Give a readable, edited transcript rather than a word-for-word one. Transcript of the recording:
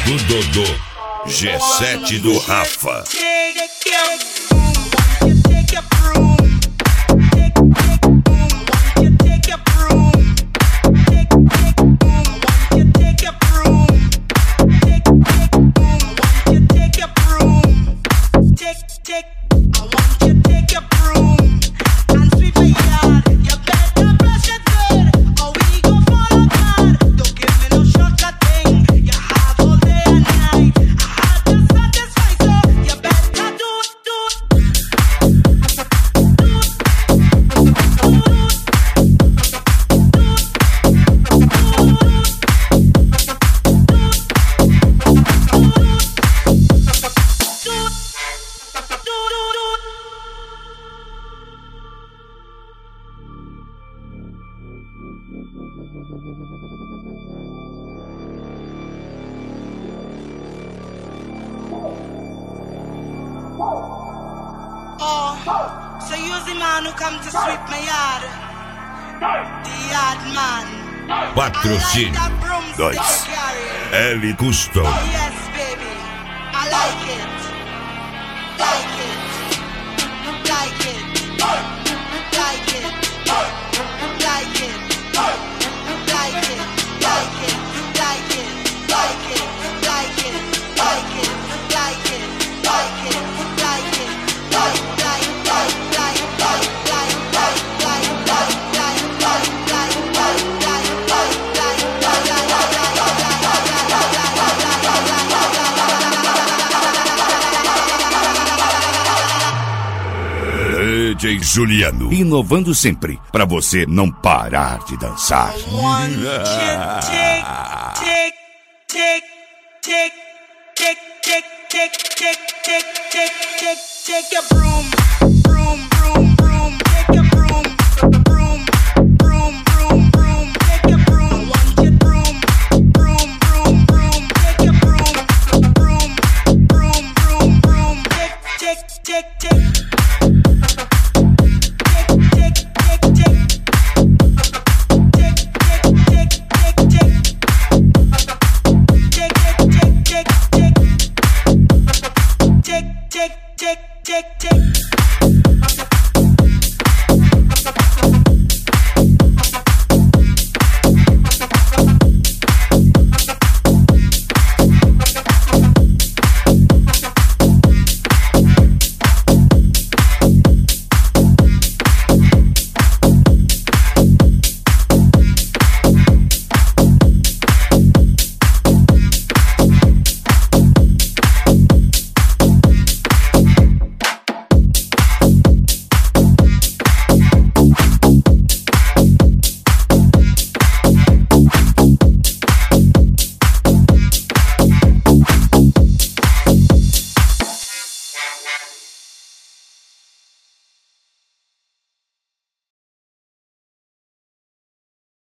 do Dodô, G7 do Rafa. So use the man who come to sweep my yard. The yard man. Patrocínio 2 L Custom. Yes, baby. I like it. Like it. Like it. Like it. Like it. Like it. Like it. Like it. Like it. Like it. Like it. Like it. Like it. Like it. DJ Juliano, inovando sempre, pra você não parar de dançar. Take your broom, broom, broom, broom. Take your broom, broom, broom, broom, broom. Take your broom, broom, broom, broom, broom. Take your broom, broom, broom, broom, broom. Take. Take.